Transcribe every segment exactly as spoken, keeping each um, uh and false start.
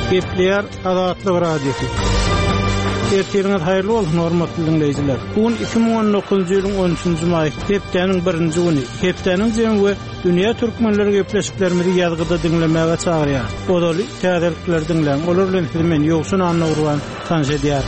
Gepleyer Azatlyk Radiosu. Ertiriniz hayırlı olsun hormatly dinleyijiler. Bugün iki bin on dokuzuncu ýylyň on üçünji may, hepdeniň birinji güni. Hepdeniň jemgy dünýä türkmenleri gepleşiklerimizi ýazgyda dinlemäge çagyrýar. Odaly täzelikler dinleň. Olar bilen men ýoksun anlagurwan tanış edýär.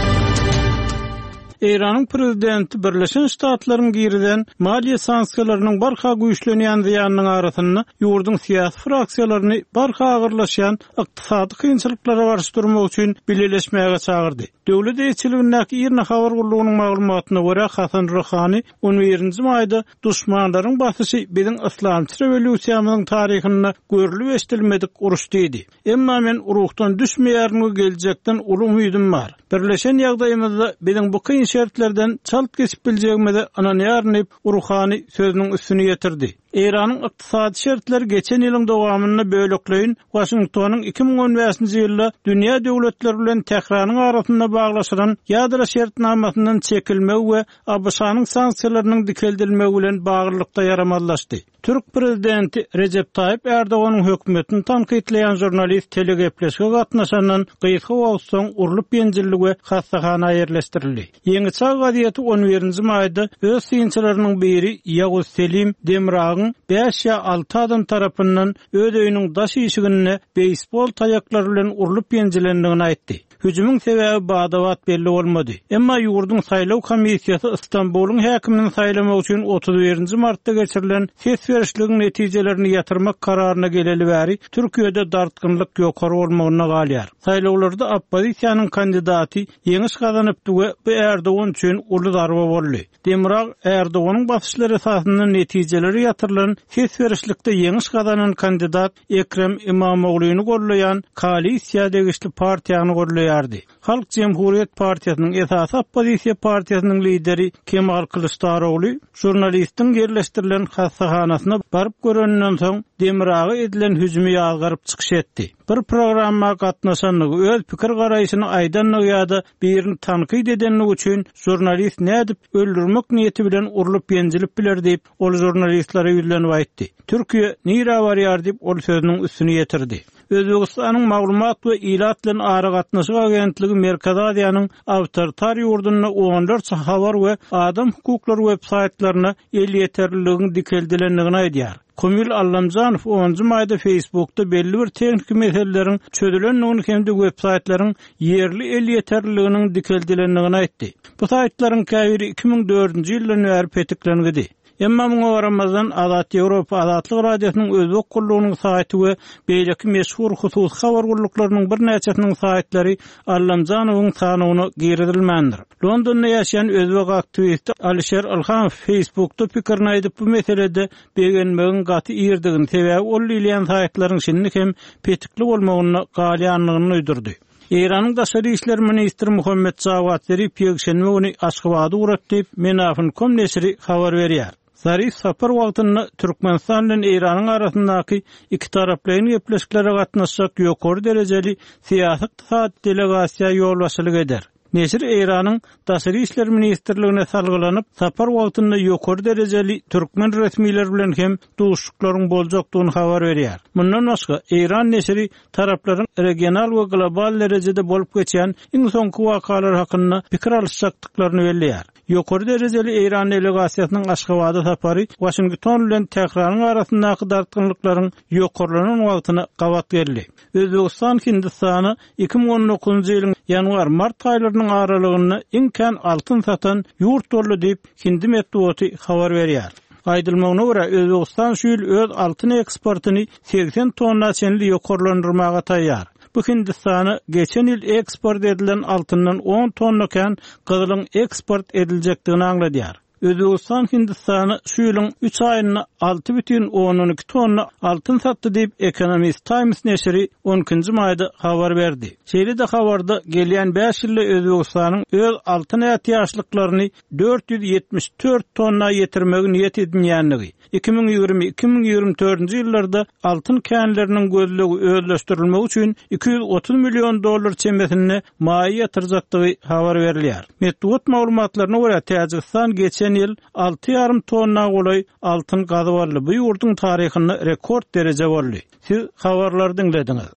Iranyň prezidenti Birleşen Ştatlaryň giriden maliýe sanksiýalarynyň barha güýçlenýän ziýanynyň arasyny ýurdun siýasy fraksiýalaryny barha agyrlaşýan ykdysady kynçylyklara garşy durmak üçin birleşmäge çagyrdy. Döwlet eýçiligindäki ýerine habar gurulugynyň maglumatyna görä Hasan Rohany on birinji maýda duşmanlaryň basyşy biziň islamçy rewolýusiýamyzyň taryhyny görülip eşdilmedik uruş diýdi. Emma men urukdan düşmeýärmi geljekden uly umydym bar. Birleşen ýagdaýymyzda biziň bu kyn şertlerden çalıp kesip biljegimizi ananyarnyp Rohany sözüniň üstüne ýetirdi. Iranyň ykdysady şertleri geçen ýylyň dowamyny bölekleýin Washingtonyň iki bin on beşinji ýylda dünýä döwletleri bilen Tehranyň arasynda baglaşylan ýadra şertnamasinden çekilmek we A B S-nyň sanksiýalarynyň dikeldilmegi bilen baglanykda yaramazlaşdy. Türk prezidenti Recep Tayyip Erdoğan'ın hökümetini tanqidleyen jurnalist telegepleşige gatnaşandan Gysga Wagtsoň urulyp ýenjiligi we hassahana ýerleşdirildi. Ýeňi çağ gaziýeti on birinji maýda öz synçylarynyň biri Ýaguz Selim Demirağ'ın beş ýa alty adam tarapyndan öz öýüniň daş işigine beýsbol taýaklary bilen urulyp ýenjilendigini aýtdy. Hüjümüň sebäbi badawat belli bolmady. Emma ýurdun saýlaw komissiýasy Istanbulyň häkimini saýlamak üçin otuz birinji martda geçirilen ses berişliginiň netijelerini ýatyrmak kararyna geleli bäri Türkiýede dartgynlyk ýokary bolmagyna galýar. Saýlawlarda oppozisiýanyň kandidaty ýeňiş gazanypdy we bu Erdoğan üçin uly darba boldy. Demirag Erdoğanyň basyşlary esasynda netijeleri ýatyrylan ses berişlikde ýeňiş gazanan kandidat Ekrem İmamoğlu'ny gollaýan koalisiýa degişli partiýany gollaýar. Halk Cemhuriyet Partiýasynyň esasy oppozisiýa partiýasynyň lideri Kemal Kılıçdaroğlu jurnalistin yerleşdirilen hassahanasyna baryp görenden soň Demiragy edilen hüjümi ýazgaryp çykyş etdi. Bir programma gatnaşanlygy öz pikir garaýyşyny aýdanlygy ýa-da birini tanqid edenligi üçin jurnalist nädip öldürmek niýeti bilen urulyp ýenjilip biler diýip ol jurnalistlere ýüzlenip aýtdy. Türkiýe nira barýar diýip ol sözüniň üstüne ýetirdi. Özbegistanyň maglumat we ilat bilen ara gatnaşyk agentligi Merkez Aziýanyň awtoritar ýurduny on dört habar we adam hukuklary websaytlaryna el ýeterliligini dikeldilendigini aýdýar. Komil Allamjanow onuncu maýda Facebook'ta belli bir teknik meselelerin çözülenligini hemde websaytlaryň yerli el ýeterliginiň dikeldilendigini aýtdy. Bu saýtlaryň käbiri iki bin dördünji ýyldan bäri petiklenýärdi. Emma muňa baramazdan Azat Ýewropa Azatlyk Radiosynyň özbek gurulugynyň saýty we beýleki meşhur husus habar guruluklarynyň bir näçesiniň saýtlary Allamjanowyň sanawyna giridilmändir. Londonda ýaşaýan özbek aktivisti Alisher Alhan Facebook'ta pikirini aýdyp bu meselede begenmegiň gaty ýerdigini sebäbi ol ilýän saýtlaryň şinni hem petikli bolmagyna galýanlygyny uydurdy. Iranyň daşary işler ministri Muhammed Jawad Zarif ýekşenme güni Aşgabatda uratdyp Menafin kom neşri habar berýär. Zarif sapar wagtynda Türkmenistan bilen Iranyň arasyndaky iki taraplyň gepleşiklere gatnaşjak ýokary derejeli siýasy ykdysady delegasiýa ýolbaşçylyk eder. Neşir Iranyň daşary işler ministrligine salgylanyp sapar wagtynda ýokary derejeli türkmen resmiýetleri bilen hem duşuklaryň boljakdygyny habar berýär. Mundan başga Iran neşri taraplaryň regional we global derejede bolup geçen iň soňky wakalar hakynda pikir alışjakdyklaryny belleýär. Ýokary derejeli Iran delegasiýasynyň Aşgabada sapary Washington bilen Tehranyň arasyndaky dartgynlyklaryň ýokarylanan wagtyna gawat geldi. Özbegistan Hindistany iki bin on dokuzunju ýylyň ýanwar-mart aýlarynyň aralygyny iňken altyn satan ýurt boldy diýip Hindi medeniýeti habar berýär. Aýdylmagyna görä Özbegistan şu ýyl öz altyn eksportyny seksen tonna çenli ýokarlandyrmaga taýýar. Bu Hindistany geçen ýyl eksport edilen altyndan on tonnaken gyzylyň eksport ediljekdigini aňladýar. Özbegistan Hindistany şu ýylyň üç aýyna altı бүтүn on iki tonna altyn satdy diýip Economist Times neşri onuncu maýda habar berdi. Şeýle-de habarda gelýän beş ýylda Özbegistanyň öz altyn ähtiýaçlyklaryny dört yüz ýetmiş dört tonna ýetirmegi niýet edilýänligi, iki bin ýygrimi iki bin ýygrimi dördünji ýyllarda altyn känleriniň gözlegi özleşdirilmegi üçin iki yüz otuz milyon dollar çembesine maýa ýatyrjakdygy habar berilýär. Medeniýet maglumatlaryna görä Täjikistan geçen ýyl altı yarım tonna golay altyn gazyp aldy. Bu ýurdun taryhyny rekord derece boldy. Siz habarlardan dinlediniz.